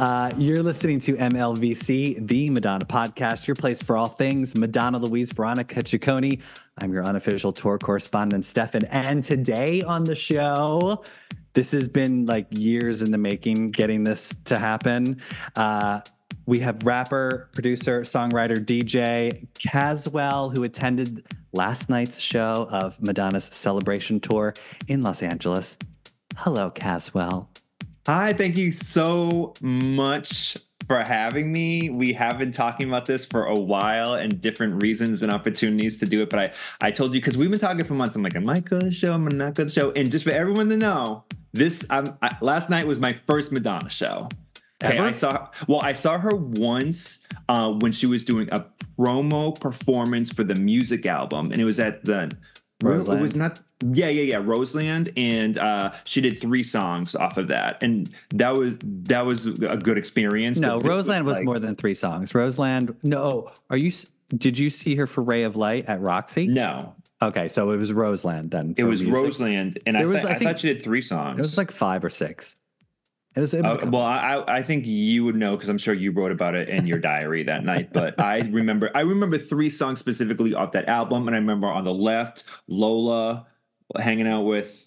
You're listening to MLVC, the Madonna podcast, your place for all things Madonna Louise Veronica Ciccone. I'm your unofficial tour correspondent, Stefan. And today on the show, this has been like years in the making, getting this to happen. We have rapper, producer, songwriter, DJ Caswell, who attended last night's show of Madonna's Celebration Tour in Los Angeles. Hello, Caswell. Hi, thank you so much for having me. We have been talking about this for a while and different reasons and opportunities to do it. But I told you, because we've been talking for months, I'm like, I might go to the show, I'm not go to the show. And just for everyone to know, last night was my first Madonna show. Okay, I saw her once when she was doing a promo performance for the music album, and it was at the Roseland. It was not. Yeah, Roseland, and she did 3 songs off of that, and that was a good experience. No, Roseland was more than 3 songs. Roseland. No, did you see her for Ray of Light at Roxy? No. Okay, so it was Roseland then. It was music. Roseland, and I thought she did 3 songs. It was like 5 or 6. It was well, I think you would know because I'm sure you wrote about it in your diary that night. But I remember 3 songs specifically off that album, and I remember on the left, Lola hanging out with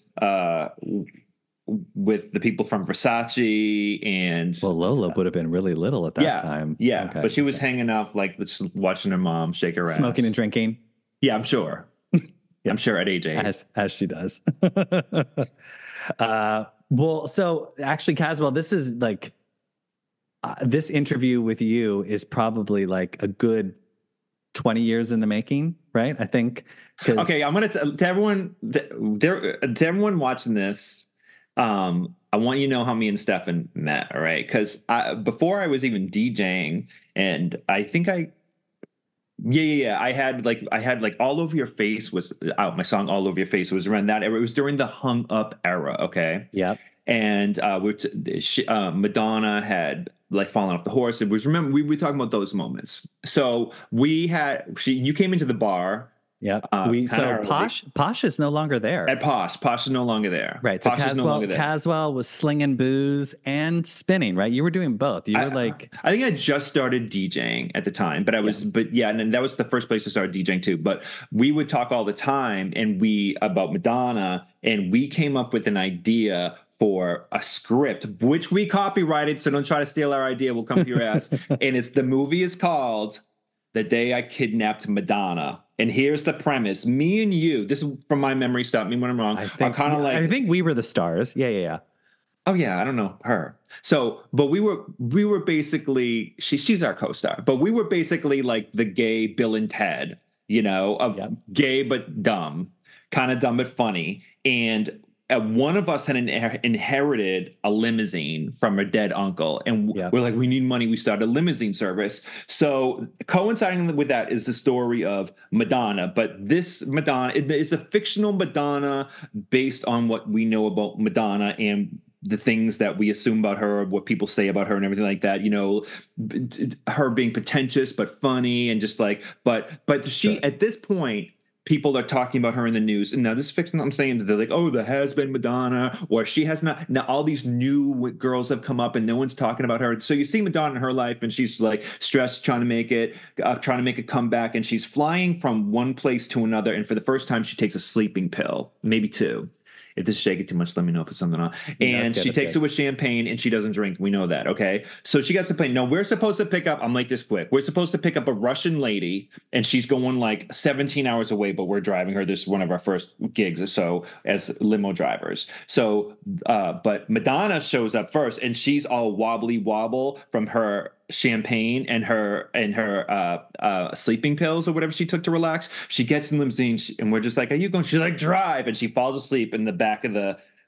the people from Versace, and Lola would have been really little at that time. Yeah, okay. But she was hanging out like just watching her mom shake her ass, smoking and drinking. Yeah, I'm sure. Yeah, I'm sure at age 8, as she does. Well, so actually, Caswell, this is like this interview with you is probably like a good 20 years in the making, right? I think. Okay, I'm gonna to everyone watching this. I want you to know how me and Stefan met. All right, because before I was even DJing, and I think I had like All Over Your Face was out. My song All Over Your Face was around that era. It was during the Hung Up era. Okay. Yeah. And Madonna had like fallen off the horse. It was, remember, we were talking about those moments. So you came into the bar. Yeah. Posh is no longer there. At Posh is no longer there. Right. So Caswell was slinging booze and spinning, right? You were doing both. You were I think I just started DJing at the time, but and then that was the first place to start DJing too. But we would talk all the time about Madonna, and we came up with an idea for a script, which we copyrighted. So don't try to steal our idea. We'll come for your ass. And the movie is called The Day I Kidnapped Madonna. And here's the premise. Me and you, this is from my memory, stop me when I'm wrong. I think we were the stars. Yeah. Oh yeah, I don't know her. So, but we were basically, she's our co-star, but we were basically like the gay Bill and Ted, gay but dumb, kind of dumb but funny. And one of us had inherited a limousine from a dead uncle, and we're like, we need money. We started a limousine service. So coinciding with that is the story of Madonna. But this Madonna is a fictional Madonna based on what we know about Madonna and the things that we assume about her, what people say about her and everything like that, her being pretentious but funny and just like, but she, at this point, people are talking about her in the news. And now this is fiction. I'm saying they're like, oh, the has-been Madonna, or she has not. Now all these new girls have come up and no one's talking about her. So you see Madonna in her life and she's like stressed, trying to make a comeback. And she's flying from one place to another. And for the first time, she takes a sleeping pill, maybe 2. If this is shaking too much, let me know if it's something on. And she takes it with champagne, and she doesn't drink. We know that, okay? So she gets to plane. No, we're supposed to pick up, I'm like this quick. We're supposed to pick up a Russian lady, and she's going like 17 hours away, but we're driving her. This is one of our first gigs or so as limo drivers. So, but Madonna shows up first, and she's all wobbly wobble from her champagne and her sleeping pills or whatever she took to relax. She gets in the limousine, and we're just like, are you going? She's like, drive. And she falls asleep in the back of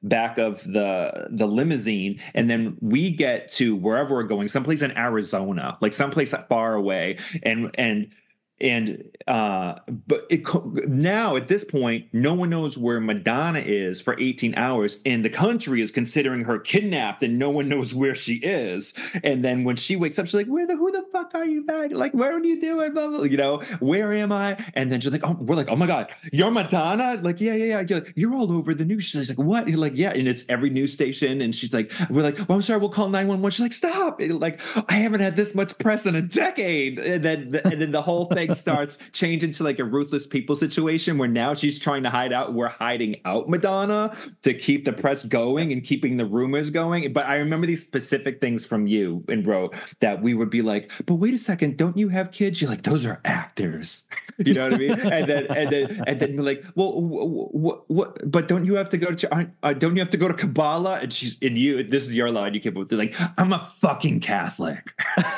the limousine. And then we get to wherever we're going, someplace in Arizona, like someplace far away. And But now at this point, no one knows where Madonna is for 18 hours, and the country is considering her kidnapped, and no one knows where she is. And then when she wakes up, she's like, who the fuck are you back? Like, where are you doing? Blah, blah, you know, where am I? And then she's like, we're like, oh my God, you're Madonna? Like, yeah. You're, like, you're all over the news. She's like, what? And you're like, yeah. And it's every news station. And she's like, we're like, well, I'm sorry, we'll call 911. She's like, stop. And like, I haven't had this much press in a decade. And then the whole thing starts changing to like a Ruthless People situation where now she's trying to hide out. We're hiding out Madonna to keep the press going and keeping the rumors going. But I remember these specific things from you and Bro that we would be like, but wait a second, don't you have kids? You're like, those are actors. You know what I mean? And then we're like, well, what? But don't you have to go to don't you have to go to Kabbalah? And this is your line. You came up with like, I'm a fucking Catholic.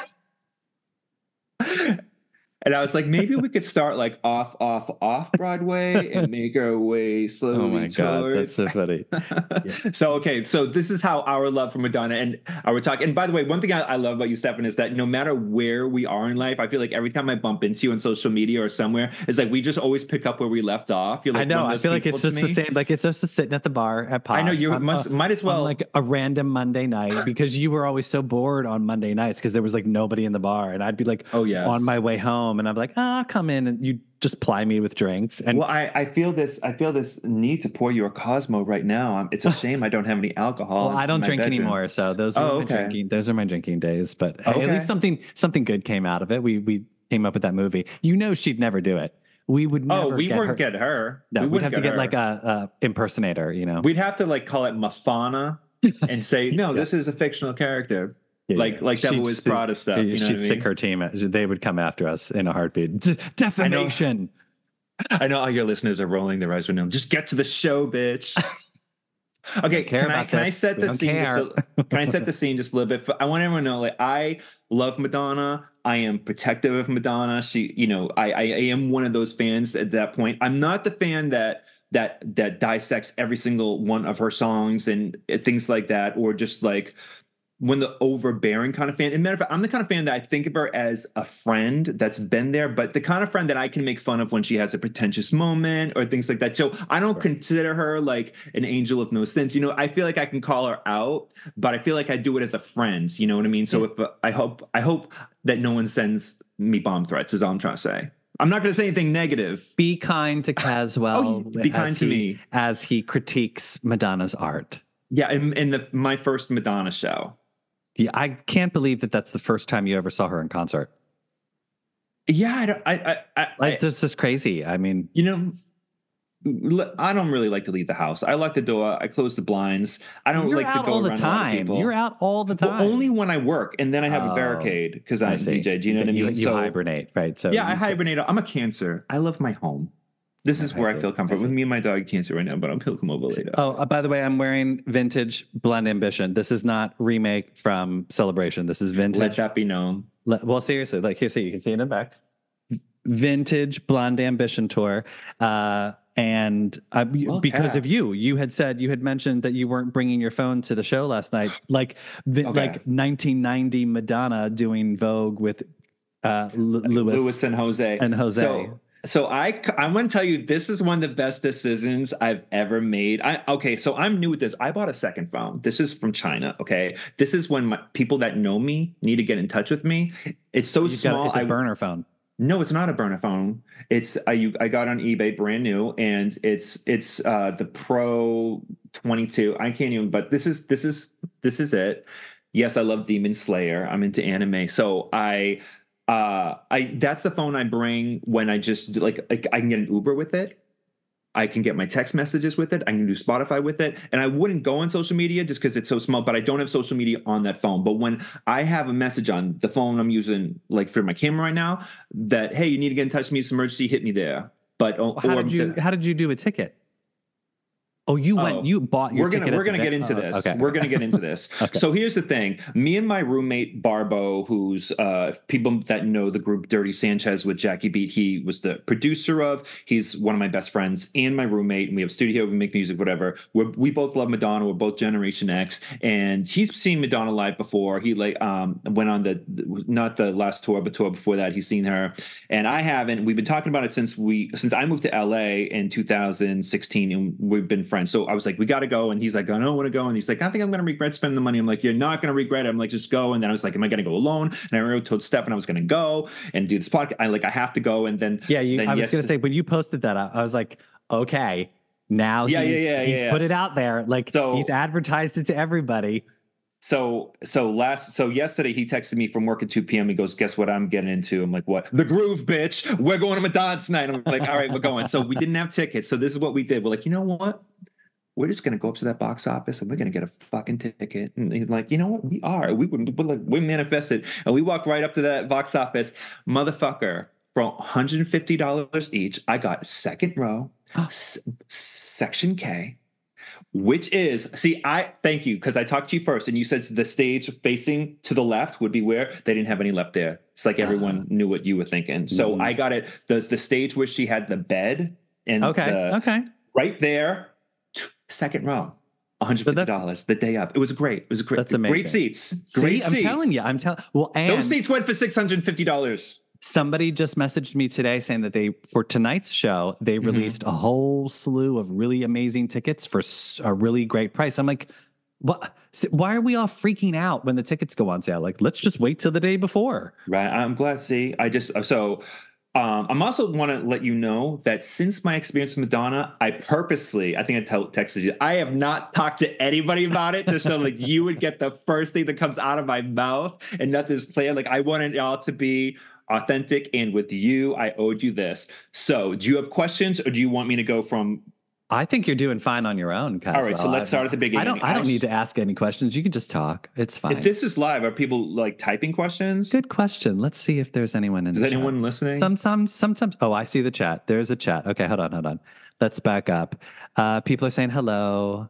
And I was like, maybe we could start like off Broadway and make our way slowly. Oh my God, that's so funny. Yeah. So this is how our love for Madonna and our talk. And by the way, one thing I love about you, Stefan, is that no matter where we are in life, I feel like every time I bump into you on social media or somewhere, it's like we just always pick up where we left off. You're like, I know. I feel like it's just the same. Like it's just sitting at the bar at Pod. I know you might as well on like a random Monday night because you were always so bored on Monday nights because there was like nobody in the bar, and I'd be like, oh yeah, on my way home. And I'm like, come in, and you just ply me with drinks. And well, I feel this need to pour you a Cosmo right now. It's a shame I don't have any alcohol. Well, I don't drink anymore, so those are my drinking days. But hey, at least something good came out of it. We came up with that movie. You know, she'd never do it. We would never. Oh, we wouldn't get her. No, we'd have to get like a impersonator. You know, we'd have to like call it Mafana and say, no, this is a fictional character. Like Devil Wears Prada stuff. You know she'd sick her team. They would come after us in a heartbeat. Defamation. I know all your listeners are rolling their eyes right now. Just get to the show, bitch. Okay, can I set the scene? Can I set the scene just a little bit? I want everyone to know, like, I love Madonna. I am protective of Madonna. She, you know, I am one of those fans at that point. I'm not the fan that dissects every single one of her songs and things like that, or just like when the overbearing kind of fan. And matter of fact, I'm the kind of fan that I think of her as a friend that's been there, but the kind of friend that I can make fun of when she has a pretentious moment or things like that. So I don't consider her like an angel of no sins. You know, I feel like I can call her out, but I feel like I do it as a friend. You know what I mean? So if I hope that no one sends me bomb threats is all I'm trying to say. I'm not going to say anything negative. Be kind to Caswell. Be kind to me as he critiques Madonna's art. Yeah, in my first Madonna show. Yeah, I can't believe that that's the first time you ever saw her in concert. Yeah, this is crazy. I mean, you know, I don't really like to leave the house. I lock the door. I close the blinds. I don't like to go all the around time. People. You're out all the time. Well, only when I work, and then I have a barricade because I'm a DJ. Do you know what I mean? You hibernate, right? So yeah, I hibernate. I'm a Cancer. I love my home. This is where I feel comfortable. With me and my dog Cancer right now, but he'll come over later. Oh, by the way, I'm wearing vintage Blonde Ambition. This is not remake from Celebration. This is vintage. Let that be known. Well, seriously, like here, see, you can see it in the back. Vintage Blonde Ambition tour. And because of you had mentioned that you weren't bringing your phone to the show last night, like 1990 Madonna doing Vogue with Lewis and Jose. So I want to tell you, this is one of the best decisions I've ever made. So I'm new with this. I bought a second phone. This is from China. Okay, this is when people that know me need to get in touch with me. It's so small. It's a burner phone. No, it's not a burner phone. It's I got on eBay brand new, and it's the Pro 22. I can't even. But this is it. Yes, I love Demon Slayer. I'm into anime, so that's the phone I bring when I just like I can get an Uber with it. I can get my text messages with it. I can do Spotify with it. And I wouldn't go on social media just because it's so small, but I don't have social media on that phone. But when I have a message on the phone I'm using, like for my camera right now, that, hey, you need to get in touch with me, it's an emergency, hit me there. But how did you do a ticket? Oh, you bought your ticket. We're gonna get into this. Okay. We're gonna get into this. Okay. So here's the thing. Me and my roommate Barbo, who's people that know the group Dirty Sanchez with Jackie Beat, he was the producer of. He's one of my best friends and my roommate. And we have a studio, we make music, whatever. We both love Madonna. We're both Generation X, and he's seen Madonna live before. He went on not the last tour, but tour before that. He's seen her, and I haven't. We've been talking about it since I moved to LA in 2016, and we've been friends. So I was like, we got to go. And he's like, I don't want to go. And he's like, I think I'm going to regret spending the money. I'm like, you're not going to regret it. I'm like, just go. And then I was like, am I going to go alone? And I remember told Stefan I was going to go and do this podcast. I have to go. And then, I was going to say, when you posted that, I was like, okay, now he's put it out there. Like, so, he's advertised it to everybody. So yesterday he texted me from work at 2 p.m. He goes, guess what I'm getting into? I'm like, what? The Groove, bitch. We're going to Madonna tonight. I'm like, all right, we're going. So we didn't have tickets. So this is what we did. We're like, you know what? We're just going to go up to that box office and we're going to get a fucking ticket. And he's like, you know what? We manifested. And we walked right up to that box office. Motherfucker, for $150 each, I got second row, section K. Which is, thank you, because I talked to you first, and you said the stage facing to the left would be where they didn't have any left there. It's like everyone knew what you were thinking. So I got it, the stage where she had the bed and right there, second row, $150 the day up. It was great. That's amazing. Great seats. Great seats. I'm telling. Well, and those seats went for $650. Somebody just messaged me today saying that for tonight's show, they released a whole slew of really amazing tickets for a really great price. I'm like, what? Why are we all freaking out when the tickets go on sale? Like, let's just wait till the day before. Right. I'm glad. I'm also want to let you know that since my experience with Madonna, I think I texted you, I have not talked to anybody about it just so like you would get the first thing that comes out of my mouth and nothing's planned. Like I wanted y'all to be authentic, and with you, I owed you this. So do you have questions or do you want me to go from... I think you're doing fine on your own, Caswell. All right, so let's start at the beginning. I don't need to ask any questions. You can just talk. It's fine. If this is live, are people like typing questions? Good question. Let's see if there's anyone in the chat. Is anyone listening? Sometimes. Oh, I see the chat. There's a chat. Okay, hold on. Let's back up. People are saying hello.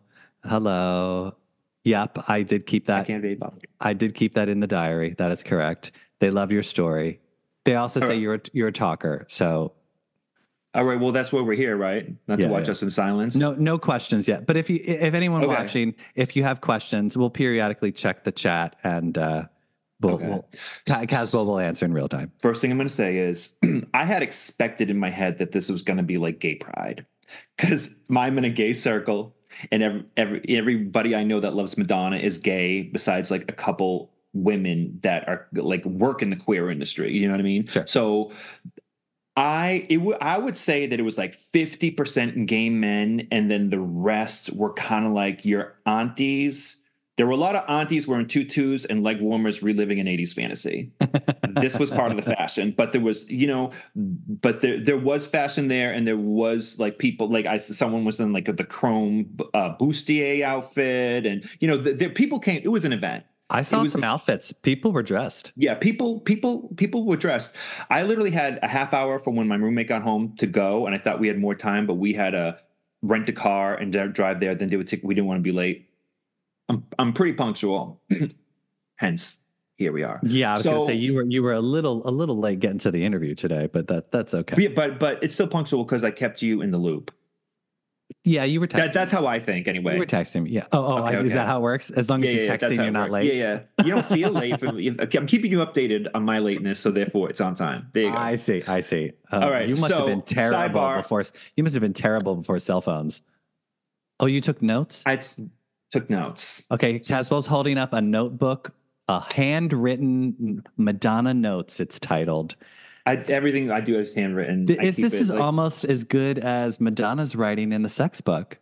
Yep, I did keep that. I did keep that in the diary. That is correct. They love your story. They also say you're a talker. So, all right. Well, that's why we're here, right? Not to watch us in silence. No questions yet. But if anyone watching, if you have questions, we'll periodically check the chat and Caswell will answer in real time. First thing I'm going to say is I had expected in my head that this was going to be like gay pride because I'm in a gay circle and everybody I know that loves Madonna is gay besides like a couple women that are like work in the queer industry. You know what I mean? Sure. So I would say that it was like 50% gay men, and then the rest were kind of like your aunties. There were a lot of aunties wearing tutus and leg warmers reliving an 80s fantasy. This was part of the fashion, but there was, there was fashion there, and there was like people like someone was in like the chrome bustier outfit, and people came. It was an event. I saw some outfits. People were dressed. Yeah, people were dressed. I literally had a half hour from when my roommate got home to go, and I thought we had more time, but we had to rent a car and drive there, then do a ticket. We didn't want to be late. I'm pretty punctual. Hence, here we are. Yeah, I was going to say you were a little late getting to the interview today, but that's okay. But it's still punctual because I kept you in the loop. Yeah, you were texting. That's how I think, anyway. You were texting me. Yeah. Okay. Is that how it works? As long as you're texting, you're not late. Yeah. You don't feel late. I'm keeping you updated on my lateness, so therefore it's on time. There you go. I see. All right. You must have been terrible before. You must have been terrible before cell phones. Oh, you took notes? I took notes. Okay. Caswell's holding up a notebook, a handwritten Madonna notes. It's titled. Everything I do is handwritten. This is almost as good as Madonna's writing in the sex book.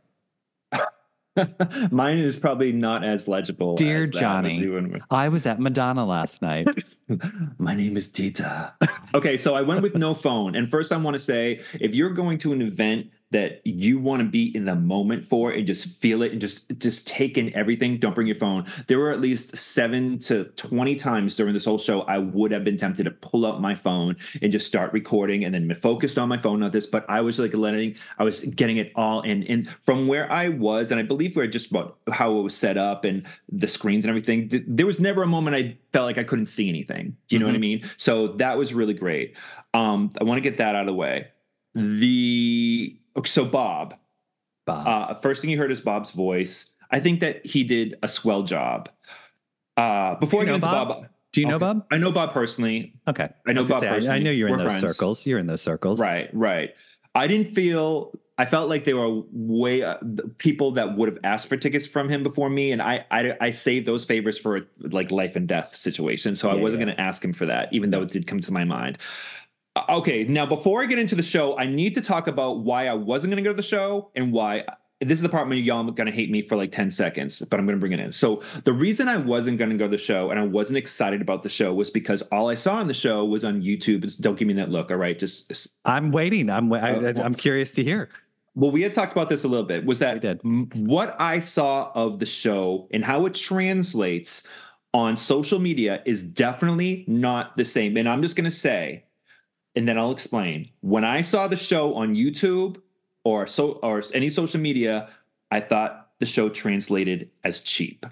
Mine is probably not as legible. Dear Johnny, I was at Madonna last night. My name is Tita. Okay, so I went with no phone. And first I want to say, if you're going to an event that you want to be in the moment for and just feel it and just take in everything. Don't bring your phone. There were at least 7 to 20 times during this whole show I would have been tempted to pull up my phone and just start recording and then focused on my phone on this, but I was like I was getting it all in. And from where I was, and I believe we're just about how it was set up and the screens and everything, there was never a moment I felt like I couldn't see anything. Do you know what I mean? So that was really great. I want to get that out of the way. So Bob. First thing you heard is Bob's voice. I think that he did a swell job. Before I get into Bob, do you know Bob? I know Bob personally. Okay, I know Bob personally. I know you're in those friends. circles. You're in those circles, right. I felt like they were people that would have asked for tickets from him before me, and I saved those favors for like life and death situation. So I wasn't going to ask him for that, even though it did come to my mind. Okay, now before I get into the show, I need to talk about why I wasn't going to go to the show and why. This is the part where y'all are going to hate me for like 10 seconds, but I'm going to bring it in. So the reason I wasn't going to go to the show and I wasn't excited about the show was because all I saw on the show was on YouTube. Don't give me that look. All right. I'm waiting. I'm curious to hear. Well, we had talked about this a little bit, was that what I saw of the show and how it translates on social media is definitely not the same. And I'm just going to say, and then I'll explain. When I saw the show on YouTube or any social media, I thought the show translated as cheap.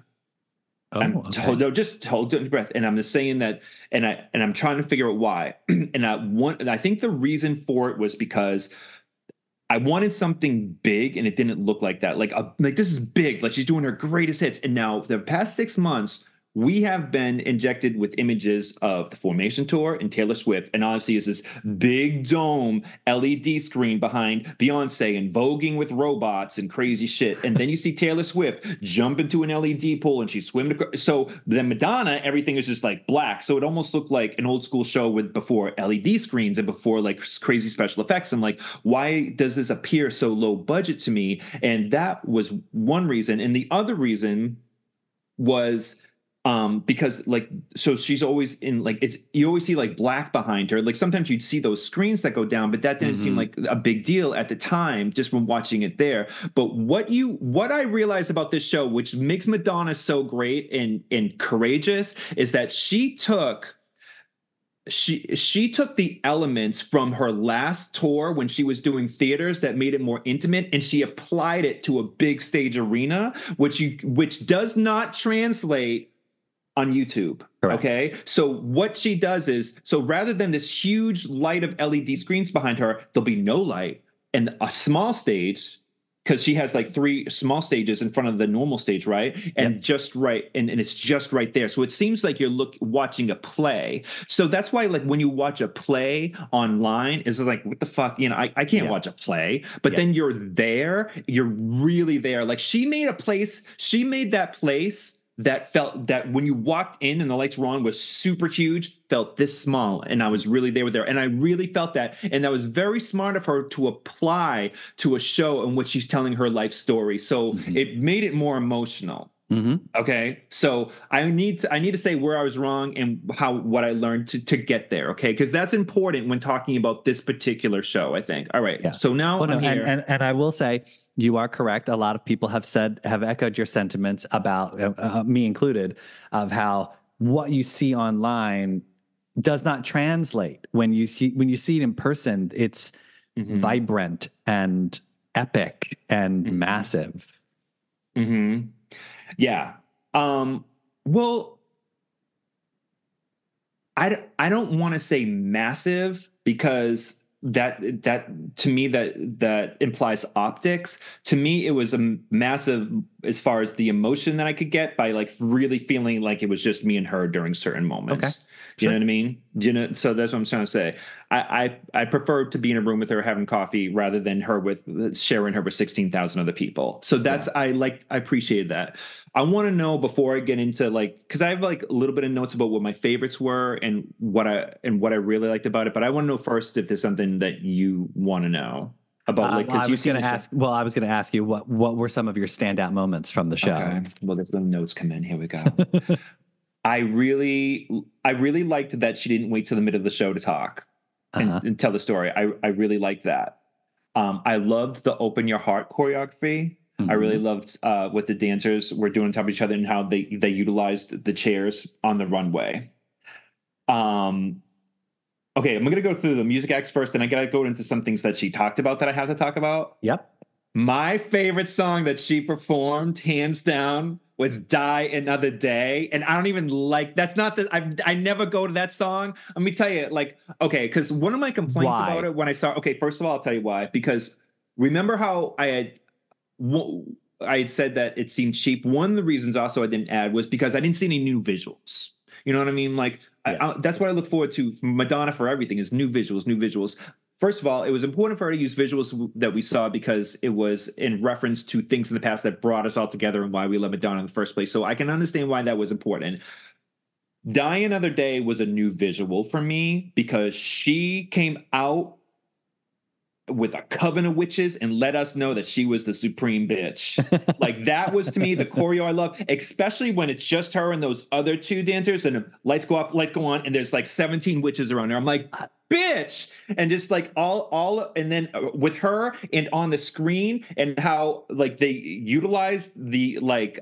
Just hold your breath. And I'm just saying that, and I'm trying to figure out why. And I think the reason for it was because I wanted something big, and it didn't look like that. Like this is big. Like she's doing her greatest hits. And now the past 6 months, we have been injected with images of the Formation Tour and Taylor Swift. And obviously is this big dome LED screen behind Beyonce and voguing with robots and crazy shit. And then you see Taylor Swift jump into an LED pool and she swim. So then Madonna, everything is just like black. So it almost looked like an old school show with before LED screens and before like crazy special effects. I'm like, why does this appear so low budget to me? And that was one reason. And the other reason was because so she's always in you always see like black behind her. Like sometimes you'd see those screens that go down, but that didn't seem like a big deal at the time, just from watching it there. But what I realized about this show, which makes Madonna so great and courageous, is that she took the elements from her last tour when she was doing theaters that made it more intimate, and she applied it to a big stage arena, which does not translate on YouTube. Correct. Okay. So what she does is, so rather than this huge light of LED screens behind her, there'll be no light and a small stage, because she has like 3 small stages in front of the normal stage, right? And just right, and it's just right there. So it seems like you're watching a play. So that's why, like, when you watch a play online, it's like, what the fuck? You know, I can't watch a play, but then you're there, you're really there. Like she made that place that felt that when you walked in and the lights were on was super huge, felt this small. And I was really there with her. And I really felt that. And that was very smart of her to apply to a show in which she's telling her life story. So it made it more emotional. Okay. So I need to say where I was wrong and what I learned to get there. Okay. Because that's important when talking about this particular show, I think. All right. Yeah. So now I'm here. And I will say you are correct. A lot of people have echoed your sentiments about me included, of how what you see online does not translate when you see it in person. It's vibrant and epic and massive. Yeah. Well, I don't want to say massive, because that to me that implies optics. To me, it was a massive as far as the emotion that I could get by like really feeling like it was just me and her during certain moments. Okay. Do you know what I mean? So that's what I'm trying to say. I prefer to be in a room with her having coffee rather than sharing her with 16,000 other people. So that's, I appreciate that. I want to know before I get into because I have like a little bit of notes about what my favorites were and what I really liked about it. But I want to know first if there's something that you want to know about. I was going to ask you what were some of your standout moments from the show? Okay. Well, the notes come in. Here we go. I really liked that she didn't wait till the middle of the show to talk and tell the story. I really liked that. I loved the Open Your Heart choreography. I really loved what the dancers were doing on top of each other and how they utilized the chairs on the runway. Okay, I'm going to go through the music acts first, and I got to go into some things that she talked about that I have to talk about. Yep. My favorite song that she performed, hands down, was Die Another Day. And I don't even like, that's not the, I never go to that song. Let me tell you, like, okay, because one of my complaints about it when I saw, okay, first of all, I'll tell you why. Because remember how I had said that it seemed cheap. One of the reasons also I didn't add was because I didn't see any new visuals. You know what I mean? Like, yes. That's what I look forward to from Madonna for everything is new visuals, new visuals. First of all, it was important for her to use visuals that we saw because it was in reference to things in the past that brought us all together and why we love Madonna in the first place. So I can understand why that was important. Die Another Day was a new visual for me because she came out with a coven of witches and let us know that she was the supreme bitch. Like that was to me the choreo I love, especially when it's just her and those other two dancers and lights go off, light go on, and there's like 17 witches around there. I'm like, bitch, and just like all, and then with her and on the screen and how like they utilized the like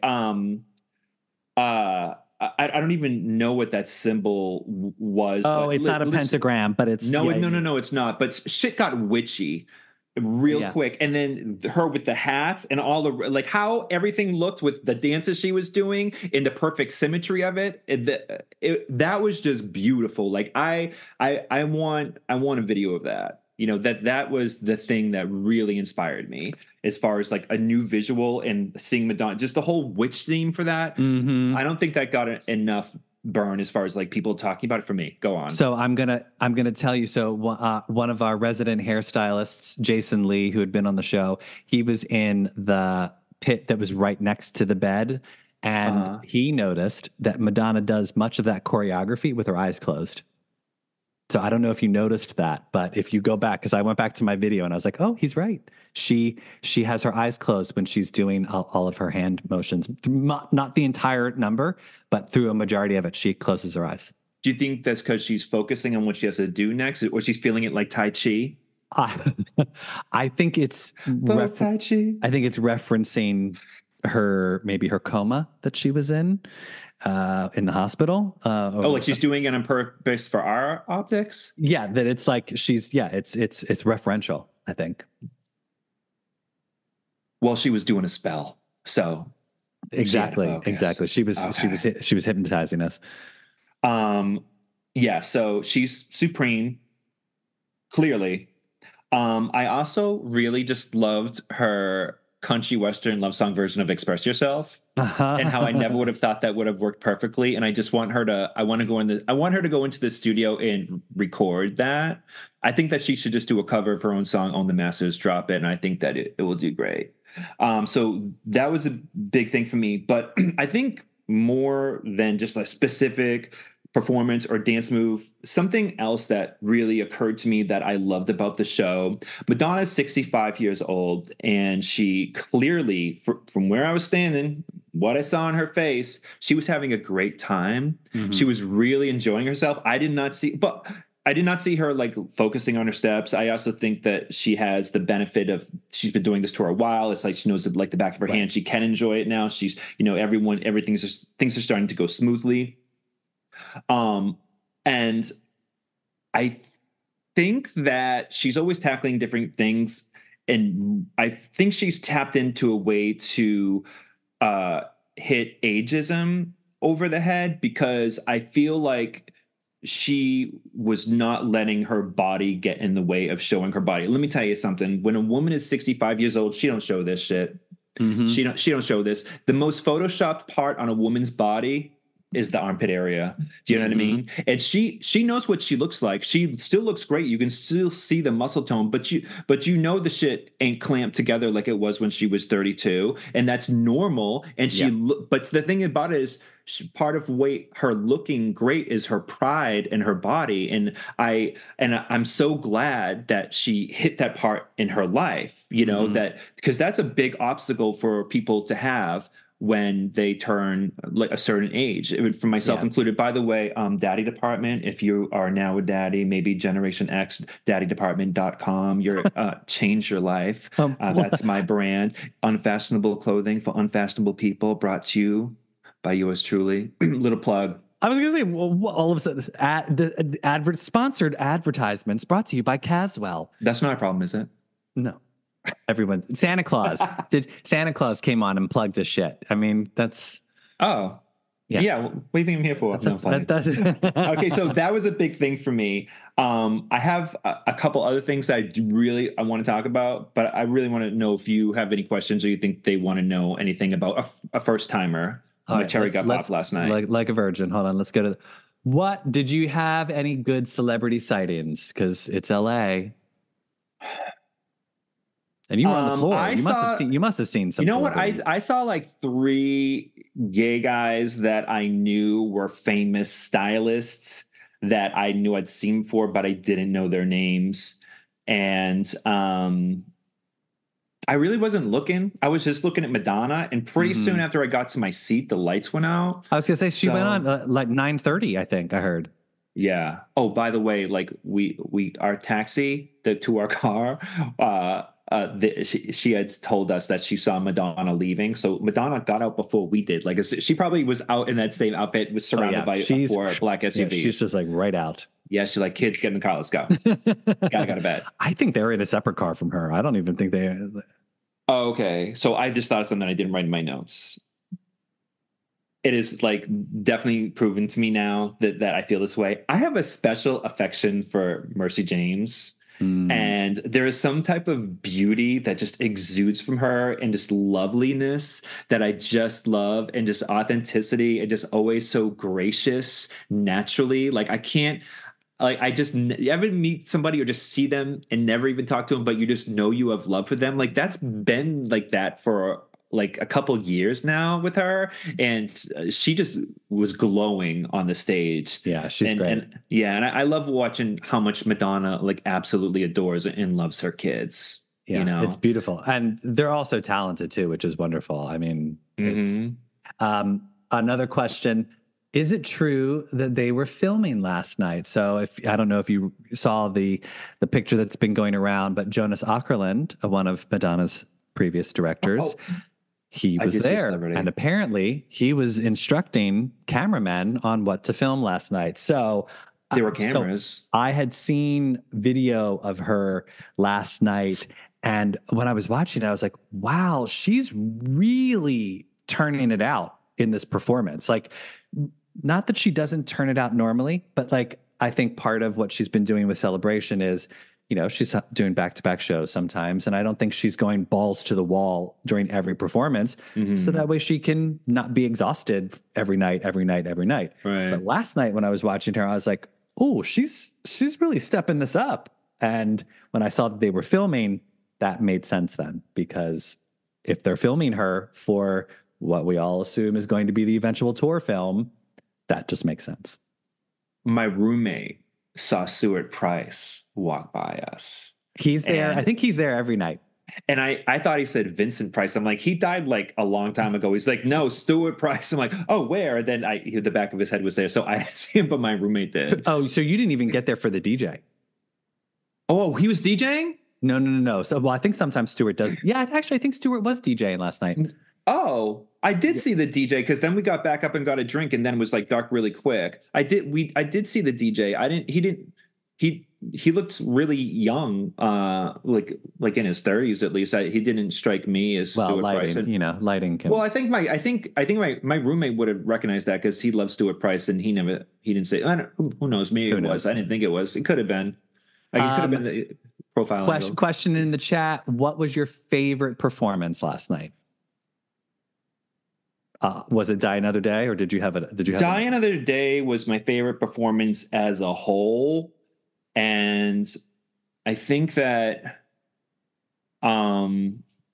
I don't even know what that symbol was. Oh, it's not a pentagram, but it's no, it's not. But shit got witchy real quick, and then her with the hats and all the like how everything looked with the dances she was doing in the perfect symmetry of it. That was just beautiful. Like I want a video of that. You know, that was the thing that really inspired me as far as like a new visual and seeing Madonna, just the whole witch theme for that. I don't think that got enough burn as far as like people talking about it for me. Go on. So I'm gonna tell you. So one of our resident hairstylists, Jason Lee, who had been on the show, he was in the pit that was right next to the bed, and he noticed that Madonna does much of that choreography with her eyes closed. So I don't know if you noticed that, but if you go back, because I went back to my video and I was like, oh, he's right. She has her eyes closed when she's doing all of her hand motions. Not the entire number, but through a majority of it, she closes her eyes. Do you think that's because she's focusing on what she has to do next, or she's feeling it like Tai Chi? I think it's Tai Chi. I think it's referencing maybe her coma that she was in the hospital. Like she's doing it on purpose for our optics? Yeah, that it's like it's referential, I think. Well, she was doing a spell. So exactly. She was hypnotizing us. Yeah, so she's supreme, clearly. I also really just loved her country western love song version of Express Yourself and how I never would have thought that would have worked perfectly. And I just want her to go into the studio and record that. I think that she should just do a cover of her own song, Own the Masters, drop it. And I think that it will do great. So that was a big thing for me, but I think more than just a specific performance or dance move, something else that really occurred to me that I loved about the show. Madonna's 65 years old, and she clearly, from where I was standing, what I saw on her face, she was having a great time. Mm-hmm. She was really enjoying herself. I did not see her like focusing on her steps. I also think that she has the benefit of she's been doing this tour a while. It's like she knows it like the back of her hand. She can enjoy it now. She's, things are starting to go smoothly. And I think that she's always tackling different things, and I think she's tapped into a way to hit ageism over the head, because I feel like she was not letting her body get in the way of showing her body. Let me tell you something. When a woman is 65 years old, she don't show this shit. Mm-hmm. She don't show this. The most photoshopped part on a woman's body is the armpit area. Do you know what I mean? And she knows what she looks like. She still looks great. You can still see the muscle tone, but you know the shit ain't clamped together like it was when she was 32, and that's normal. And but the thing about it is, part of her looking great is her pride in her body, and I'm so glad that she hit that part in her life. You know, that because that's a big obstacle for people to have when they turn like a certain age, for myself included. By the way, Daddy Department, if you are now a daddy, maybe Generation X, daddydepartment.com, you're change your life. That's my brand. Unfashionable clothing for unfashionable people, brought to you by yours truly. Little plug. I was going to say, well, all of a sudden, the sponsored advertisements brought to you by Caswell. That's not a problem, is it? No. Everyone, Santa Claus. Santa Claus came on and plugged his shit. I mean, that's... Oh. Yeah. What do you think I'm here for? Okay, so that was a big thing for me. I have a couple other things that I want to talk about, but I really want to know if you have any questions or you think they want to know anything about a first-timer. My cherry got popped last night. Like a virgin. Hold on, let's go to... What? Did you have any good celebrity sightings? Because it's L.A., and you were on the floor. You must have seen some. You know what? I saw like 3 gay guys that I knew were famous stylists that I knew I'd seen before, but I didn't know their names. And I really wasn't looking. I was just looking at Madonna, and pretty soon after I got to my seat, the lights went out. I was gonna say she went on like 9:30. I think I heard. Yeah. Oh, by the way, like we our taxi to our car. She had told us that she saw Madonna leaving, so Madonna got out before we did. Like she probably was out in that same outfit, was surrounded by 4 black SUVs. Yeah, she's just like right out. Yeah, she's like, kids, get in the car, let's go. Gotta go to bed. I think they're in a separate car from her. I don't even think they. Oh, okay, so I just thought of something I didn't write in my notes. It is like definitely proven to me now that I feel this way. I have a special affection for Mercy James. And there is some type of beauty that just exudes from her, and just loveliness that I just love, and just authenticity, and just always so gracious naturally. Like I can't, like you ever meet somebody or just see them and never even talk to them, but you just know you have love for them. Like that's been like that for like a couple years now with her, and she just was glowing on the stage. Yeah, she's great. And I love watching how much Madonna like absolutely adores and loves her kids. Yeah, you know? It's beautiful, and they're also talented too, which is wonderful. I mean, it's another question. Is it true that they were filming last night? So I don't know if you saw the picture that's been going around, but Jonas Åkerlund, one of Madonna's previous directors, he was there, and apparently he was instructing cameramen on what to film last night. So there were cameras. So I had seen video of her last night, and when I was watching it, I was like, wow, she's really turning it out in this performance. Like, not that she doesn't turn it out normally, but like, I think part of what she's been doing with Celebration is, you know, she's doing back-to-back shows sometimes, and I don't think she's going balls to the wall during every performance, so that way she can not be exhausted every night. Right. But last night when I was watching her, I was like, oh, she's really stepping this up. And when I saw that they were filming, that made sense then, because if they're filming her for what we all assume is going to be the eventual tour film, that just makes sense. My roommate saw Stuart Price walk by us. He's there. I think he's there every night. And I thought he said Vincent Price. I'm like, he died like a long time ago. He's like, no, Stuart Price. I'm like, oh, where? And then the back of his head was there. So I didn't see him, but my roommate did. Oh, so you didn't even get there for the DJ? Oh, he was DJing? No. So, well, I think sometimes Stuart does. Yeah, actually, I think Stuart was DJing last night. Oh, I did see the DJ, because then we got back up and got a drink, and then it was like dark really quick. I did see the DJ. He looked really young, like in his 30s at least. He didn't strike me as Stuart lighting, Price. Lighting can. Well, I think my roommate would have recognized that, because he loves Stuart Price, and he didn't say. Who knows? Maybe it was. I didn't think it was. It could have been. It could have been the profile. Question in the chat: what was your favorite performance last night? Was it Die Another Day, or did you have it? Die Another Day was my favorite performance as a whole, and I think that, I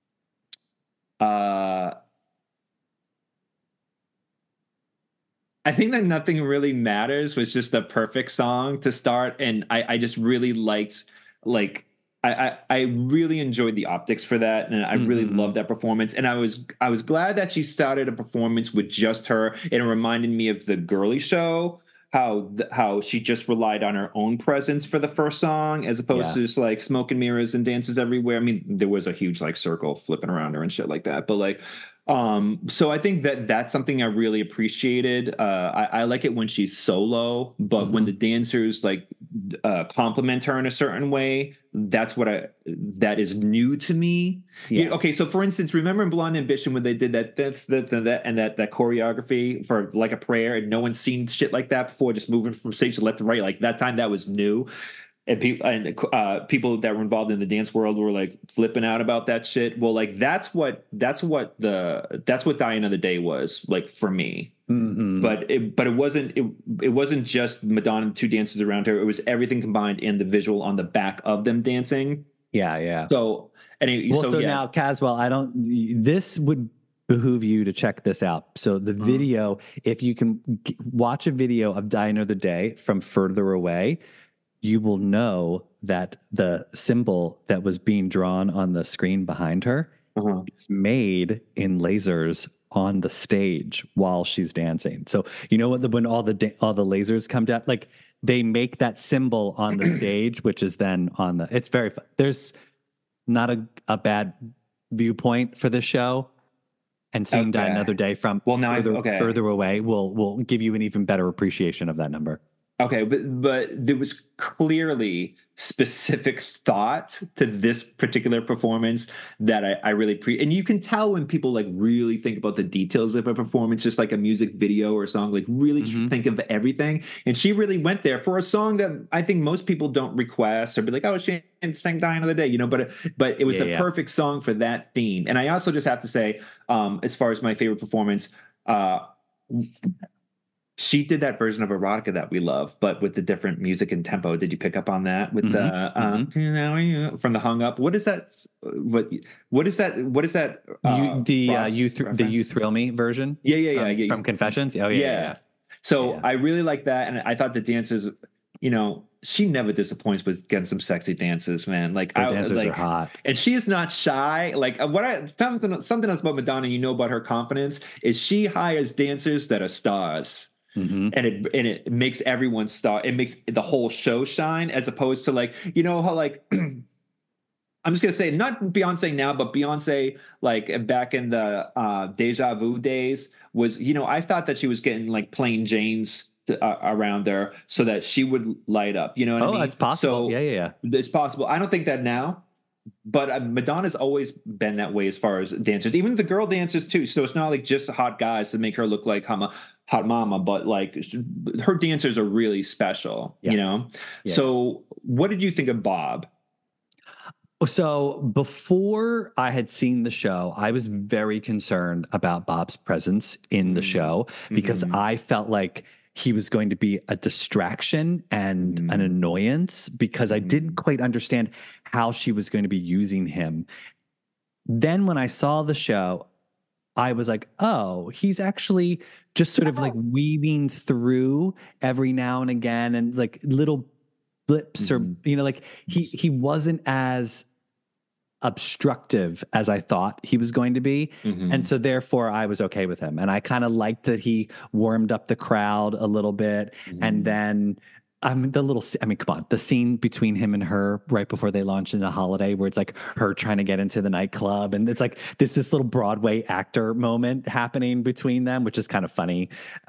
think that Nothing Really Matters was just the perfect song to start, and I just really liked like I really enjoyed the optics for that, and I really loved that performance. And I was glad that she started a performance with just her, and it reminded me of the Girly Show, how she just relied on her own presence for the first song, as opposed to just like smoke and mirrors and dances everywhere. I mean, there was a huge like circle flipping around her and shit like that, but like. So I think that that's something I really appreciated. I like it when she's solo, but when the dancers like compliment her in a certain way, that is new to me. Yeah. Okay, so for instance, remember in Blonde Ambition when they did that choreography for like a prayer, and no one's seen shit like that before, just moving from stage to left to right. Like that time, that was new. And people that were involved in the dance world were like flipping out about that shit. Well, like that's what Die Another Day was like for me. But it wasn't just Madonna and two dancers around her. It was everything combined in the visual on the back of them dancing. Yeah. So now, Caswell, this would behoove you to check this out. So the video, if you can watch a video of Die Another Day from further away, you will know that the symbol that was being drawn on the screen behind her is made in lasers on the stage while she's dancing. So you know what? When all the lasers come down, like they make that symbol on the stage, which is then on the. It's very fun. There's not a bad viewpoint for this show, and seeing Die Another Day from further away will give you an even better appreciation of that number. Okay, but there was clearly specific thought to this particular performance that I really and you can tell when people like really think about the details of a performance, just like a music video or a song, like really think of everything. And she really went there for a song that I think most people don't request or be like, oh, she sang Die Another Day, but it was a perfect song for that theme. And I also just have to say, as far as my favorite performance, she did that version of Erotica that we love, but with the different music and tempo. Did you pick up on that with the from the Hung Up? What is that? What is that? What is that? You Thrill Me version? Yeah. From Confessions? Oh yeah. So I really like that, and I thought the dances, she never disappoints with getting some sexy dances, man. Like her dancers are hot, and she is not shy. Like something else about Madonna, about her confidence is she hires dancers that are stars. And it makes everyone star. It makes the whole show shine, as opposed to like, how like I'm just gonna say not Beyonce now, but Beyonce like back in the Deja Vu days was, I thought that she was getting like plain Janes around her so that she would light up. You know what I mean? Oh, it's possible. So yeah. It's possible. I don't think that now. But Madonna's always been that way as far as dancers, even the girl dancers too. So it's not like just hot guys to make her look like hot mama, but like her dancers are really special, Yeah. So what did you think of Bob? So before I had seen the show, I was very concerned about Bob's presence in the show because I felt like he was going to be a distraction and an annoyance because I didn't quite understand how she was going to be using him. Then when I saw the show, I was like, oh, he's actually just sort of like weaving through every now and again and like little blips or, like he wasn't as obstructive as I thought he was going to be. And so therefore I was okay with him. And I kind of liked that he warmed up the crowd a little bit. And then come on, the scene between him and her right before they launch into Holiday, where it's like her trying to get into the nightclub. And it's like this little Broadway actor moment happening between them, which is kind of funny.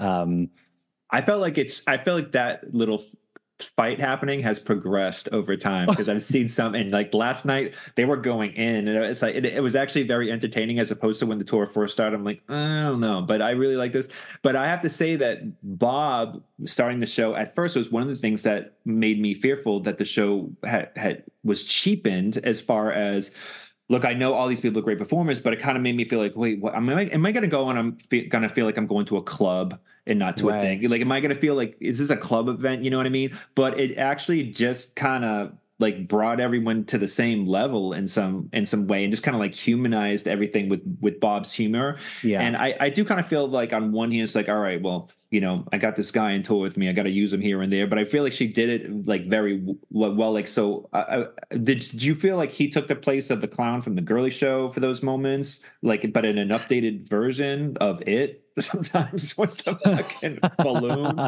I feel like that little fight happening has progressed over time because I've seen some, and like last night they were going in, and it's like it was actually very entertaining as opposed to when the tour first started. I'm like, I don't know, but I really like this. But I have to say that Bob starting the show at first was one of the things that made me fearful that the show was cheapened as far as. Look, I know all these people are great performers, but it kind of made me feel like, wait, what, am I going to go and I'm going to feel like I'm going to a club and not to a thing? Like, am I going to feel like, is this a club event? You know what I mean? But it actually just kind of like brought everyone to the same level in some way, and just kind of like humanized everything with Bob's humor. Yeah. And I do kind of feel like on one hand it's like, all right, well, you know, I got this guy in tour with me, I got to use him here and there, but I feel like she did it like very well. Like, so did you feel like he took the place of the clown from the Girly Show for those moments, like, but in an updated version of it? Sometimes with the fucking balloon.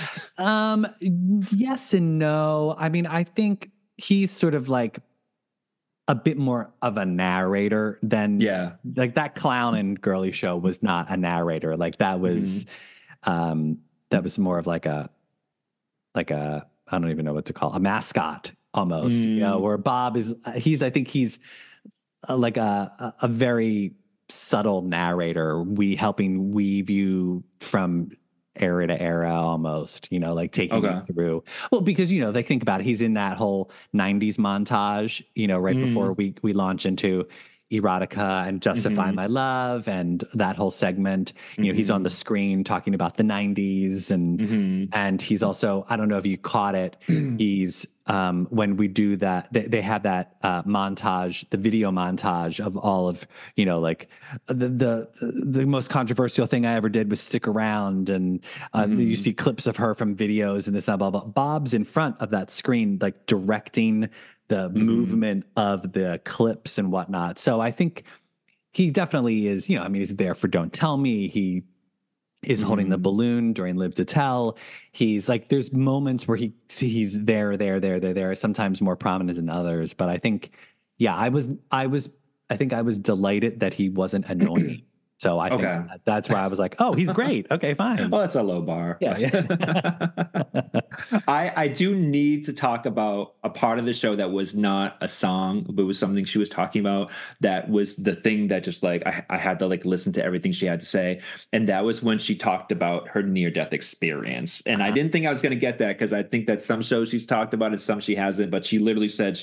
Yes and no. I mean, I think he's sort of like a bit more of a narrator than like that clown in Girly Show was not a narrator. Like that was that was more of like a I don't even know what to call a mascot almost, you know, where Bob is I think he's like a very subtle narrator, helping weave you from era to era almost, you know, like taking you through. Well, because, you know, they think about it, he's in that whole 90s montage, you know, right before we launch into Erotica and Justify My Love and that whole segment. You know, he's on the screen talking about the 90s and he's also, I don't know if you caught it, he's when we do that, they have that montage, the video montage of all of, you know, like the most controversial thing I ever did was Stick Around, and you see clips of her from videos and this and blah, blah, blah. Bob's in front of that screen, like directing the movement of the clips and whatnot. So I think he definitely is, you know, I mean, he's there for Don't Tell Me. He is holding the balloon during Live to Tell. He's like, there's moments where he's there, sometimes more prominent than others. But I think, yeah, I think I was delighted that he wasn't annoying. So I think that's why I was like, oh, he's great. Okay, fine. Well, that's a low bar. Yeah. I do need to talk about a part of the show that was not a song, but was something she was talking about. That was the thing that just like, I had to like listen to everything she had to say. And that was when she talked about her near-death experience. And I didn't think I was going to get that, because I think that some shows she's talked about it, some she hasn't, but she literally said,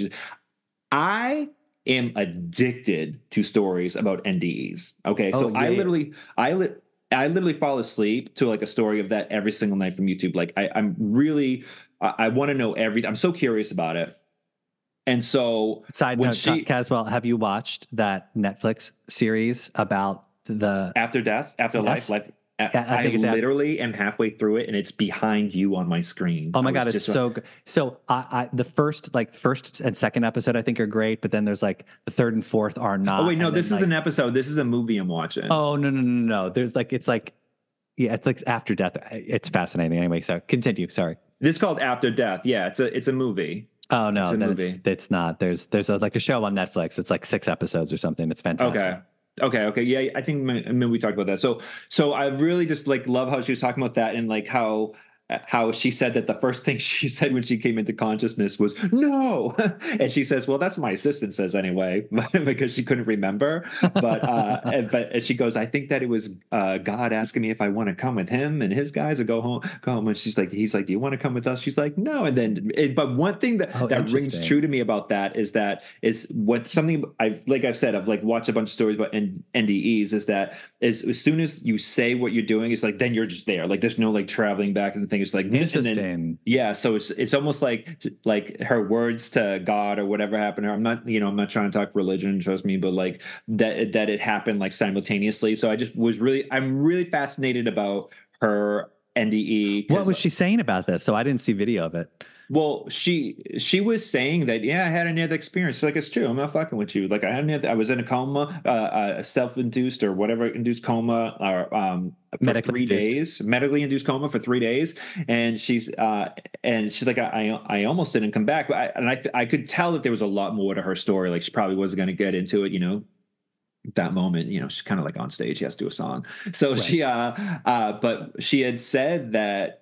I am addicted to stories about NDEs. Okay. So I literally fall asleep to like a story of that every single night from YouTube. Like I'm really, I want to know everything. I'm so curious about it. And so side note, Caswell, have you watched that Netflix series about the After Death, Afterlife, Life? I literally am halfway through it, and it's behind you on my screen. Oh my God, it's so good. So the first and second episode I think are great, but then there's like the third and fourth are not. Oh wait, no, this is an episode. This is a movie I'm watching. Oh no. There's like it's like After Death. It's fascinating anyway. So continue. Sorry. This is called After Death. Yeah, it's a movie. Oh no, it's not. There's like a show on Netflix. It's like 6 episodes or something. It's fantastic. Okay. Yeah, I think maybe we talked about that. So I really just like love how she was talking about that, and like how she said that the first thing she said when she came into consciousness was no. And she says, well, that's what my assistant says anyway, because she couldn't remember. But she goes, I think that it was God asking me if I want to come with him and his guys to go home. And he's like, do you want to come with us? She's like, no. And then, but one thing that rings true to me about that is something I've said, I've like watched a bunch of stories about NDEs, is that as soon as you say what you're doing, it's like, then you're just there. Like there's no like traveling back and the thing. It's like interesting. So it's almost like her words to God or whatever happened to her. I'm not trying to talk religion, trust me, but like that it happened like simultaneously. So I'm really fascinated about her NDE. What was she saying about this? So I didn't see video of it. Well, she was saying that, I had a near-death experience. She's like, it's true. I'm not fucking with you. Like I was in a coma, a self-induced or whatever induced coma, or for 3 days, medically induced coma for 3 days. And she's like, I almost didn't come back, but I could tell that there was a lot more to her story. Like she probably wasn't going to get into it, that moment, she's kind of like on stage, she has to do a song. So right. But she had said that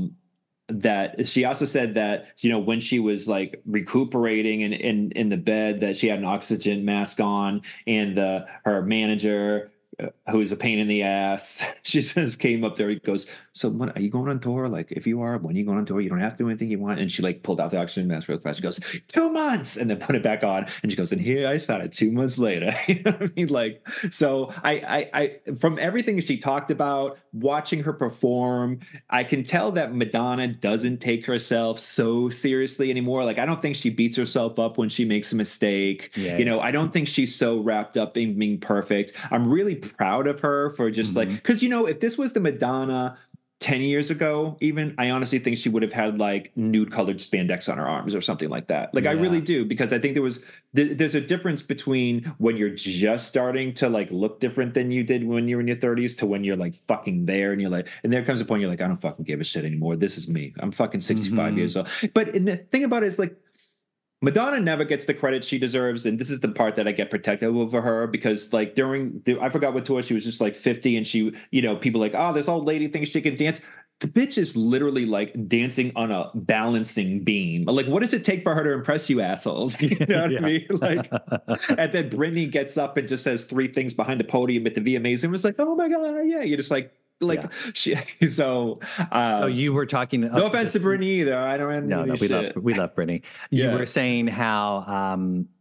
she also said that, when she was like recuperating in the bed, that she had an oxygen mask on, and her manager, who was a pain in the ass, she says, came up there, he goes, so when are you going on tour? Like, if you are, when are you going on tour? You don't have to do anything you want. And she like pulled out the oxygen mask real fast. She goes, 2 months, and then put it back on. And she goes, and here I started 2 months later. You know what I mean? Like, so I from everything she talked about, watching her perform, I can tell that Madonna doesn't take herself so seriously anymore. Like, I don't think she beats herself up when she makes a mistake. Yeah, You know, I don't think she's so wrapped up in being perfect. I'm really proud of her for just like, because, you know, if this was the Madonna 10 years ago, even, I honestly think she would have had like nude colored spandex on her arms or something like that. Like, I really do, because I think there's a difference between when you're just starting to like look different than you did when you're in your 30s to when you're like fucking there, and you're like, and there comes a point you're like, I don't fucking give a shit anymore. This is me. I'm fucking 65 years old. But the thing about it is, like, Madonna never gets the credit she deserves, and this is the part that I get protective over her, because like I forgot what tour, she was just like 50, and she, you know, people like, oh, this old lady thinks she can dance. The bitch is literally like dancing on a balancing beam. Like, what does it take for her to impress you assholes? You know what I mean? Like, and then Britney gets up and just says three things behind the podium at the VMAs and was like, oh my God, yeah. You're just like she, so you were talking. No offense to Britney either. I don't. No, we love Britney. You were saying how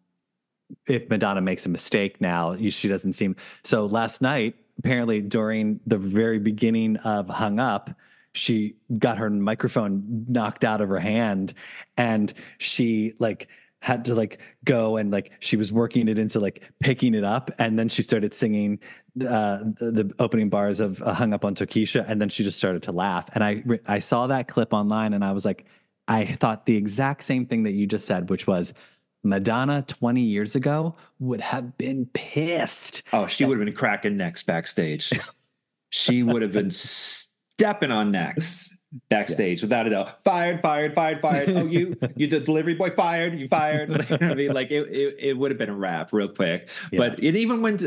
if Madonna makes a mistake now, she doesn't seem. So last night, apparently during the very beginning of Hung Up, she got her microphone knocked out of her hand, and she like had to like go and like she was working it into like picking it up, and then she started singing the opening bars of Hung Up on Tokisha, and then she just started to laugh. And I saw that clip online, and I was like, I thought the exact same thing that you just said, which was Madonna 20 years ago would have been pissed. Oh, she would have been cracking necks backstage. She would have been stepping on necks backstage without a doubt. Fired. Oh, you the delivery boy fired. You fired. I mean, like it would have been a wrap real quick. Yeah. But it even went.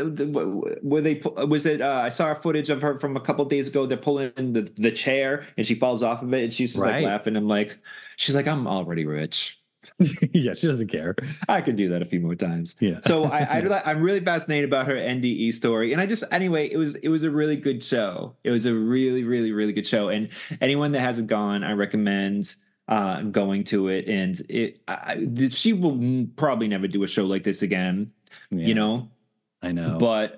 I saw footage of her from a couple of days ago. They're pulling the chair, and she falls off of it, and she's just like laughing. She's like, I'm already rich. Yeah, she doesn't care. I could do that a few more times. Yeah. So I'm really fascinated about her NDE story, and it was a really good show. It was a really, really, really good show, and anyone that hasn't gone, I recommend going to it. And she will probably never do a show like this again. Yeah. You know, I know, but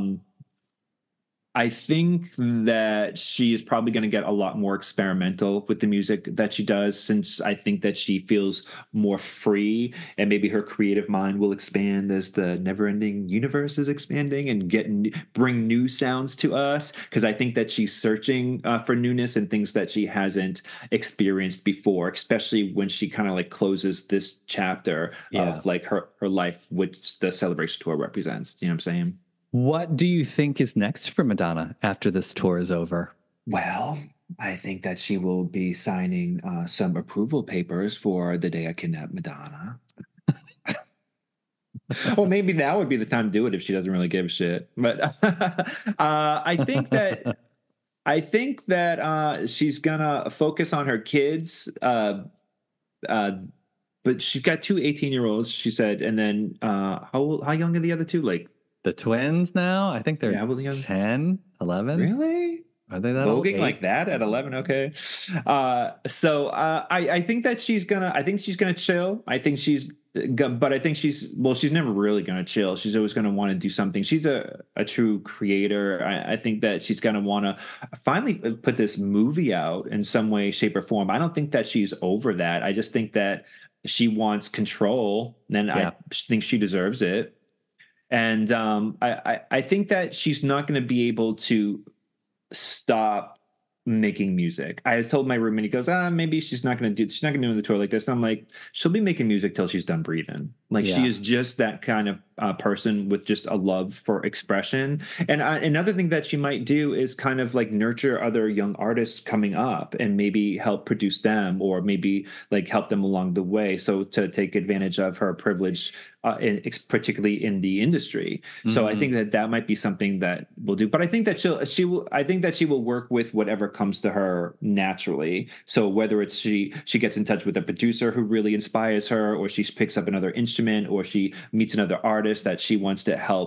I think that she is probably going to get a lot more experimental with the music that she does, since I think that she feels more free, and maybe her creative mind will expand as the never-ending universe is expanding and bring new sounds to us. Because I think that she's searching for newness and things that she hasn't experienced before, especially when she kind of like closes this chapter of like her life, which the Celebration tour represents. You know what I'm saying? What do you think is next for Madonna after this tour is over? Well, I think that she will be signing some approval papers for The Day I Kidnapped Madonna. Well, maybe now would be the time to do it if she doesn't really give a shit. But I think that she's gonna focus on her kids. But she's got two 18-year-olds, she said, and then how young are the other two? Like the twins now? I think they're 10, 11. Really? Are they that voguing like that at 11? Okay. So I think that she's gonna chill. I think she's never really gonna chill. She's always gonna want to do something. She's a true creator. I think that she's gonna want to finally put this movie out in some way, shape, or form. I don't think that she's over that. I just think that she wants control, and I think she deserves it. And I think that she's not going to be able to stop making music. I was told my roommate, he goes, maybe she's not going to do the tour like this. And I'm like, she'll be making music till she's done breathing. Like she is just that kind of person with just a love for expression. And another thing that she might do is kind of like nurture other young artists coming up and maybe help produce them, or maybe like help them along the way. So to take advantage of her privilege, particularly in the industry. Mm-hmm. So I think that might be something that we'll do. But I think that she will work with whatever comes to her naturally. So whether it's she gets in touch with a producer who really inspires her, or she picks up another instrument, or she meets another artist that she wants to help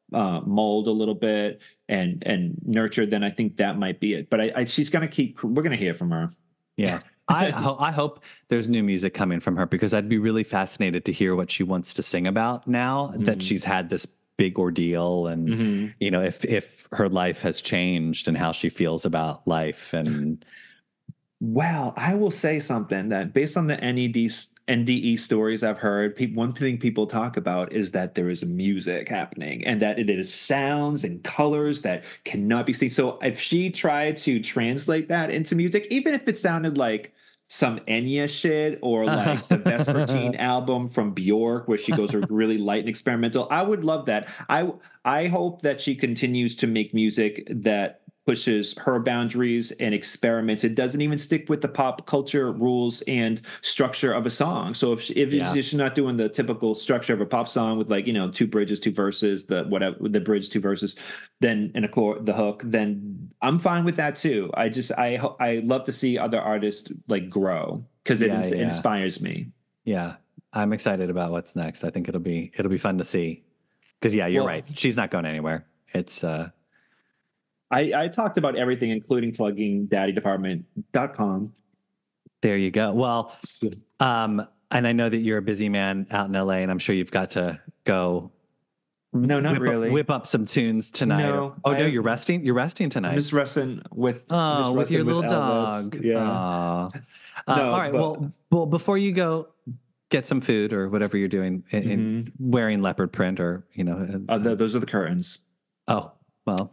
mold a little bit and nurture, then I think that might be it. But she's gonna keep. We're gonna hear from her. Yeah. I hope there's new music coming from her, because I'd be really fascinated to hear what she wants to sing about now that she's had this big ordeal, and you know, if her life has changed and how she feels about life. And well, I will say something that based on the NDE stories I've heard, one thing people talk about is that there is music happening and that it is sounds and colors that cannot be seen. So if she tried to translate that into music, even if it sounded like some Enya shit or like the Vespertine album from Bjork, where she goes really light and experimental, I would love that. I hope that she continues to make music that pushes her boundaries and experiments. It doesn't even stick with the pop culture rules and structure of a song. So if she's not doing the typical structure of a pop song with, like, you know, 2 bridges, 2 verses, the bridge, 2 verses, then and the hook, then I'm fine with that too. I love to see other artists like grow, because it inspires me. Yeah, I'm excited about what's next. I think it'll be fun to see. Because you're right. She's not going anywhere. It's I talked about everything, including plugging daddydepartment.com. There you go. Well, and I know that you're a busy man out in LA, and I'm sure you've got to go. No, not really. Whip up some tunes tonight. No, no, you're resting. You're resting tonight. I'm just resting with your little dog. Yeah. All right. Well, before you go get some food or whatever you're doing, in wearing leopard print, or those are the curtains. Oh well.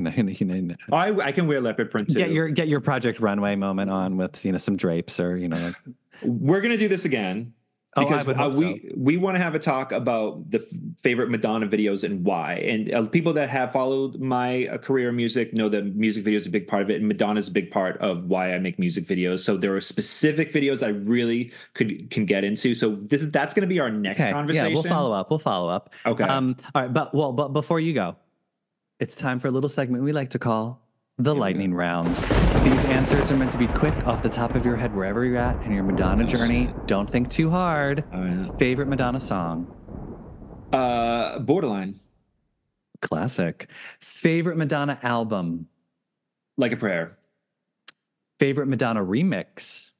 I can wear leopard print too. Get your Project Runway moment on with some drapes, or like. We're gonna do this again because we want to have a talk about the favorite Madonna videos and why. And people that have followed my career in music know that music video is a big part of it, and Madonna is a big part of why I make music videos. So there are specific videos I really can get into. So that's going to be our next conversation. Yeah, we'll follow up. Okay. All right, but before you go, it's time for a little segment we like to call the lightning round. These answers are meant to be quick, off the top of your head, wherever you're at in your Madonna journey. Don't think too hard. Oh, yeah. Favorite Madonna song? Borderline. Classic. Favorite Madonna album? Like a Prayer. Favorite Madonna remix?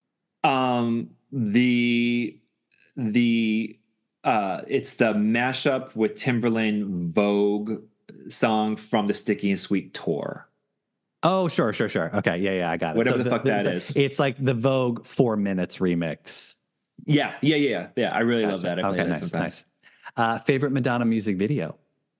It's the mashup with Timberland Vogue song from the Sticky and Sweet tour. Oh, sure. Okay, yeah, I got it. Whatever the fuck that is. It's like the Vogue 4 minutes remix. Yeah. I really love that. I play that sometimes. Nice. Favorite Madonna music video?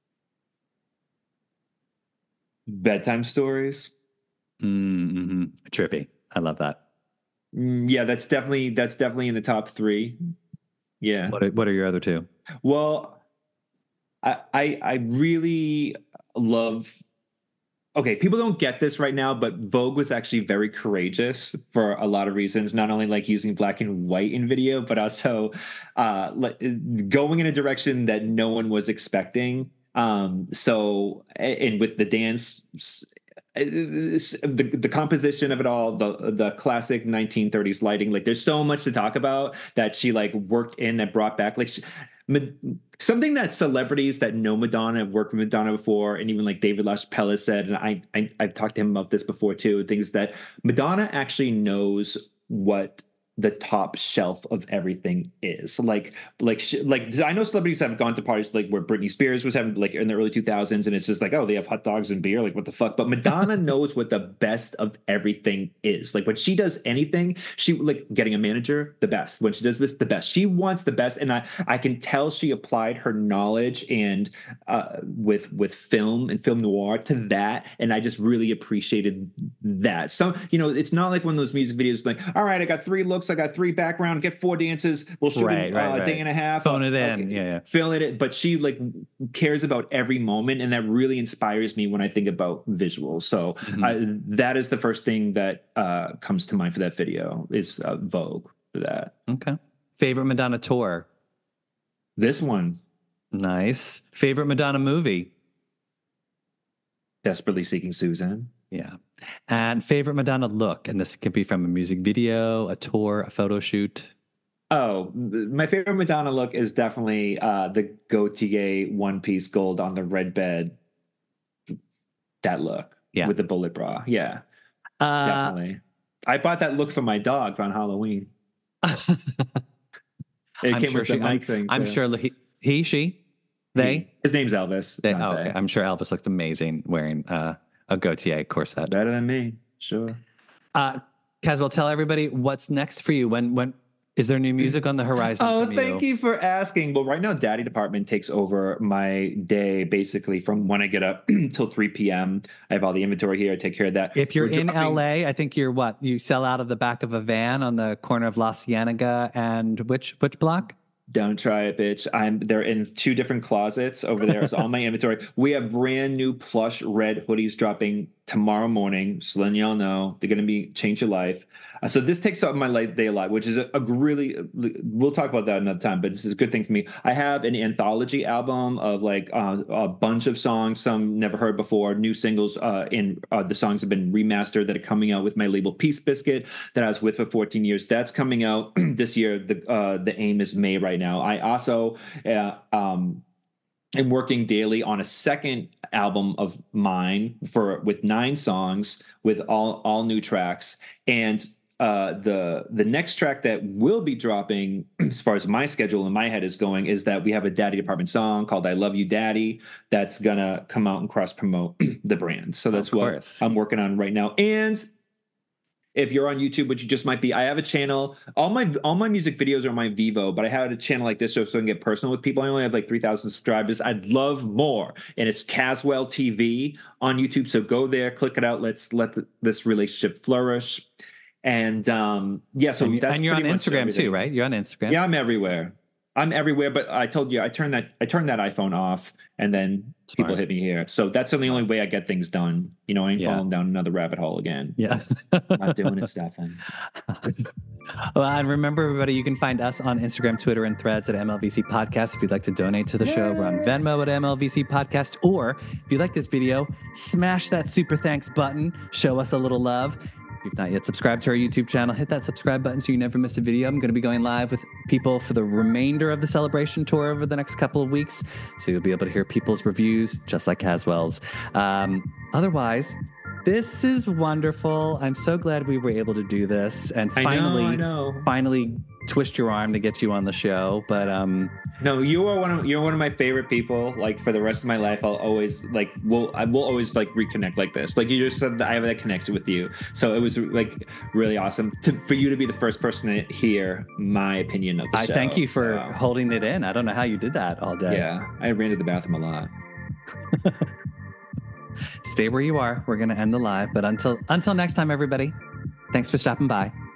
Bedtime Stories. Trippy. I love that. Yeah, that's definitely in the top 3. Yeah. What are your other 2? Well, I really love. Okay, people don't get this right now, but Vogue was actually very courageous for a lot of reasons. Not only like using black and white in video, but also going in a direction that no one was expecting. So, and with the dance, the composition of it all, the classic 1930s lighting, like there's so much to talk about that she like worked in and brought back. Like something that celebrities that know Madonna, have worked with Madonna before, and even like David LaChapelle said, and I've talked to him about this before too, things that Madonna actually knows what the top shelf of everything is. Like I know celebrities have gone to parties like where Britney Spears was having like in the early 2000s, and it's just like, oh, they have hot dogs and beer, like what the fuck. But Madonna knows what the best of everything is. Like when she does anything, she like getting a manager, the best. When she does this, the best. She wants the best, and I can tell she applied her knowledge and with film and film noir to that, and I just really appreciated that. So it's not like one of those music videos like, all right, I got 3 looks, I got 3 background, get 4 dances, we'll shoot a day and a half, phone it in. Yeah, fill it in. But she like cares about every moment, and that really inspires me when I think about visuals. So that is the first thing that comes to mind for that video is Vogue for that. Okay. Favorite Madonna tour? This one. Nice. Favorite Madonna movie? Desperately Seeking Susan. Yeah. And favorite Madonna look? And this could be from a music video, a tour, a photo shoot. Oh, my favorite Madonna look is definitely the Gaultier one piece gold on the red bed. That look with the bullet bra. Yeah, definitely. I bought that look for my dog on Halloween. It came with the mic thing. I'm sure they. His name's Elvis. Okay. I'm sure Elvis looked amazing wearing a Gaultier corset. Better than me, sure. Caswell, tell everybody what's next for you. When is there new music on the horizon? Oh, thank you for asking. Well, right now, Daddy Department takes over my day basically from when I get up till 3 p.m. I have all the inventory here. I take care of that. If you're in LA, I think you're what? You sell out of the back of a van on the corner of La Cienega and which block? Don't try it, bitch. They're in 2 different closets over there. It's all my inventory. We have brand new plush red hoodies dropping tomorrow morning. So letting y'all know they're going to change your life. So this takes up my day a lot, which is a really, we'll talk about that another time, but this is a good thing for me. I have an anthology album of like a bunch of songs, some never heard before, new singles, and the songs have been remastered that are coming out with my label Peace Biscuit that I was with for 14 years. That's coming out this year. The aim is May right now. I also am working daily on a second album of mine with 9 songs with all new tracks. And the next track that will be dropping, as far as my schedule in my head is going, is that we have a Daddy Department song called I Love You Daddy that's gonna come out and cross promote the brand. So that's what I'm working on right now. And if you're on YouTube, which you just might be, I have a channel. All my music videos are on my Vivo, but I had a channel like this so I can get personal with people. I only have like 3,000 subscribers. I'd love more. And it's Caswell TV on YouTube. So go there, click it out. Let's let this relationship flourish. And so that's and you're on Instagram too, right? You're on Instagram. Yeah, I'm everywhere. But I told you I turned that iPhone off, and then people hit me here. So that's the only way I get things done. I ain't falling down another rabbit hole again. Yeah, not doing it, Stefan. Well, and remember, everybody, you can find us on Instagram, Twitter, and Threads at MLVC Podcast. If you'd like to donate to the show, we're on Venmo at MLVC Podcast. Or if you like this video, smash that super thanks button. Show us a little love. If you've not yet subscribed to our YouTube channel, hit that subscribe button so you never miss a video. I'm going to be going live with people for the remainder of the celebration tour over the next couple of weeks. So you'll be able to hear people's reviews, just like Caswell's. Otherwise, this is wonderful. I'm so glad we were able to do this and finally twist your arm to get you on the show. But no, you're one of my favorite people. Like for the rest of my life, I'll always I will always reconnect like this. Like you just said that I have that connection with you. So it was really awesome for you to be the first person to hear my opinion of the show. I thank you for holding it in. I don't know how you did that all day. Yeah, I ran to the bathroom a lot. Stay where you are. We're going to end the live. But until next time, everybody, thanks for stopping by.